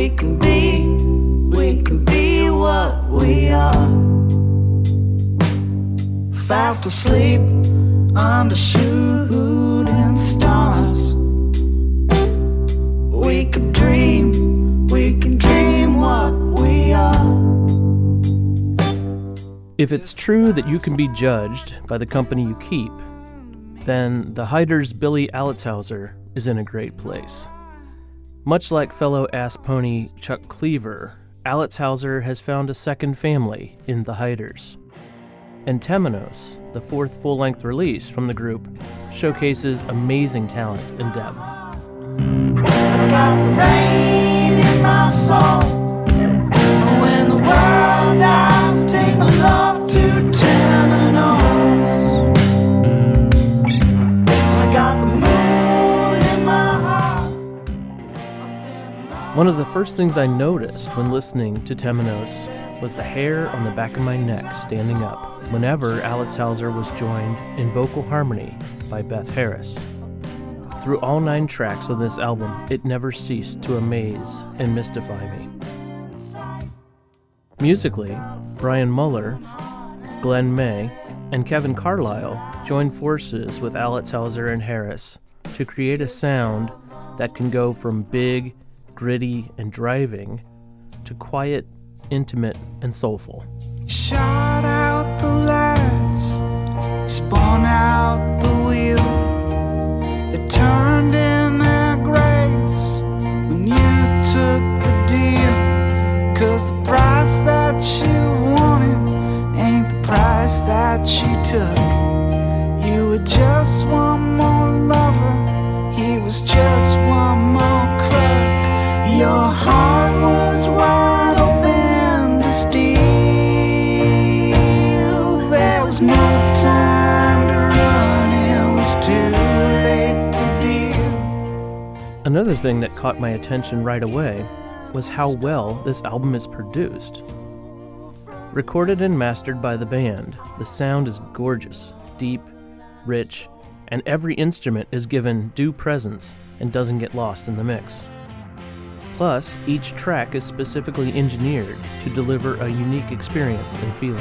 we can be what we are. Fast asleep under shooting stars. We can dream what we are. If it's true that you can be judged by the company you keep, then the Hyders' Billy Alitzhauser is in a great place. Much like fellow ass pony Chuck Cleaver, Alitzhauser has found a second family in the Hyders. And Temenos, the fourth full-length release from the group, showcases amazing talent and depth. I got the rain in my soul. When the world dies, take my love to Temenos. I got the moon in my heart. One of the first things I noticed when listening to Temenos was the hair on the back of my neck standing up whenever Alitzhauser was joined in vocal harmony by Beth Harris. Through all 9 tracks of this album, it never ceased to amaze and mystify me. Musically, Brian Muller, Glenn May, and Kevin Carlisle joined forces with Alitzhauser and Harris to create a sound that can go from big, gritty, and driving to quiet, intimate, and soulful. Shot out the lights, spun out the wheel. It turned in their graves when you took the deal. 'Cause the price that you wanted ain't the price that you took. You were just one more lover, he was just one more crook. Your heart was wide open to steal. There was no time to run, it was too late to deal. Another thing that caught my attention right away was how well this album is produced. Recorded and mastered by the band, the sound is gorgeous, deep, rich, and every instrument is given due presence and doesn't get lost in the mix. Plus, each track is specifically engineered to deliver a unique experience and feeling.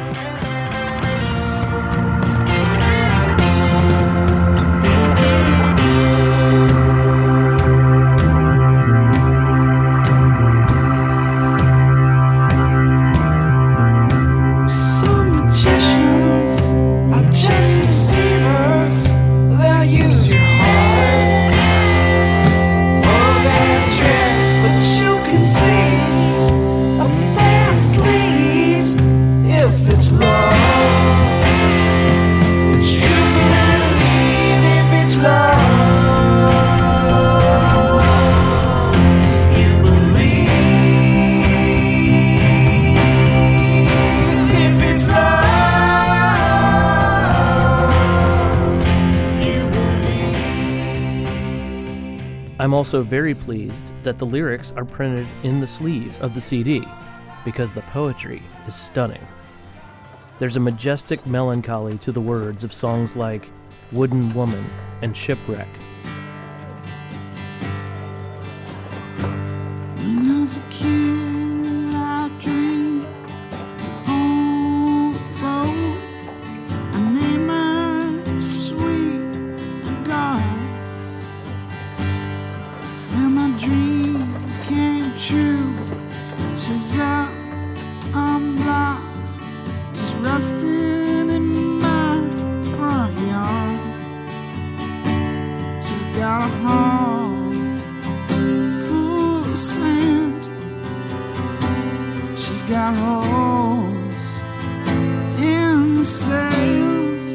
I'm also very pleased that the lyrics are printed in the sleeve of the CD, because the poetry is stunning. There's a majestic melancholy to the words of songs like Wooden Woman and Shipwreck. When I was a kid, I dreamed on a boat. I named her Sweet Regards. When my dream came true, she's up on blocks, just resting in my front yard. She's got a heart full of sand. She's got holes in the sails,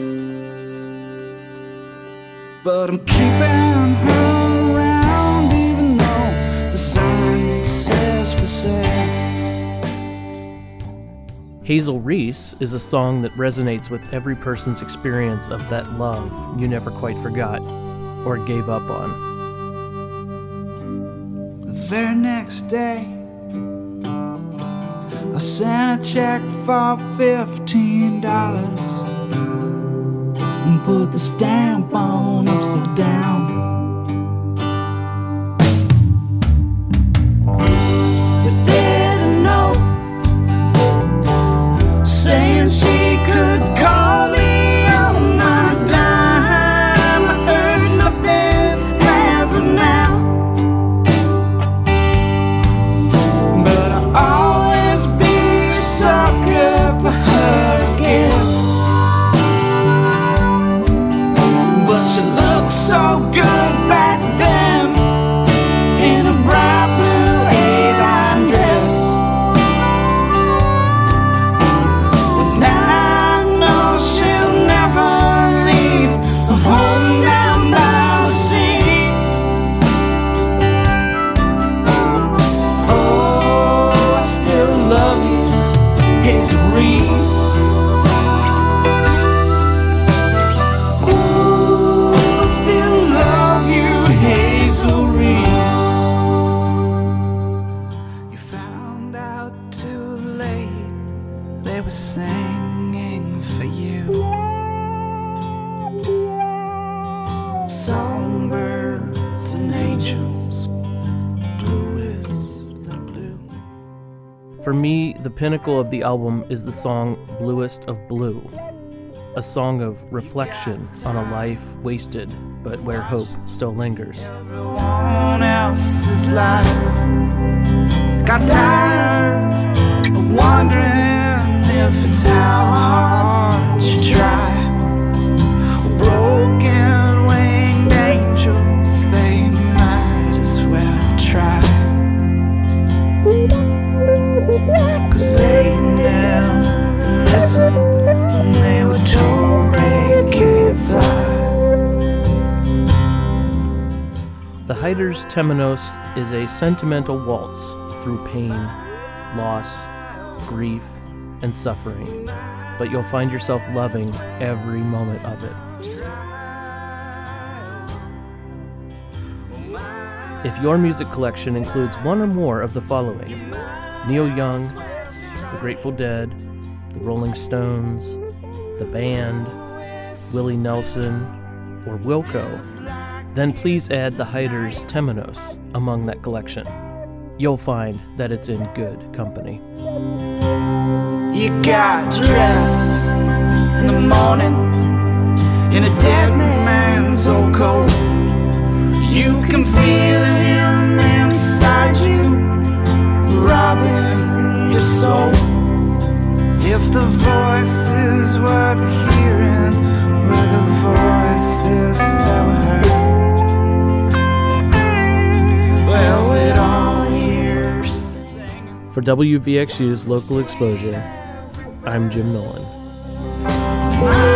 but I'm keeping her around even though the sign says for sale. Hazel Reese is a song that resonates with every person's experience of that love you never quite forgot or gave up on. The very next day, I sent a check for $15 and put the stamp on upside down. hazel wreaths. Ooh, I still love you, hazel wreaths. You found out too late they were singing for you. Songbirds and angels, bluest of blue. For me, the pinnacle of the album is the song Bluest of Blue, a song of reflection on a life wasted, but where hope still lingers. Everyone else's life got tired of wondering if it's how hard you try. Broken winged angels, they might as well try. 'Cause they never listen when they were told they can't fly. The Haiders Temenos is a sentimental waltz through pain, loss, grief, and suffering, but you'll find yourself loving every moment of it. If your music collection includes one or more of the following: Neil Young, The Grateful Dead, The Rolling Stones, The Band, Willie Nelson, or Wilco, then please add the Haiders Temenos among that collection. You'll find that it's in good company. You got dressed in the morning in a dead man's old coat. You can feel him inside you, robbing your soul. If the voices worth hearing were the voices that were heard, well, we'd all hear singing. For WVXU's Local Exposure, I'm Jim Nolan. My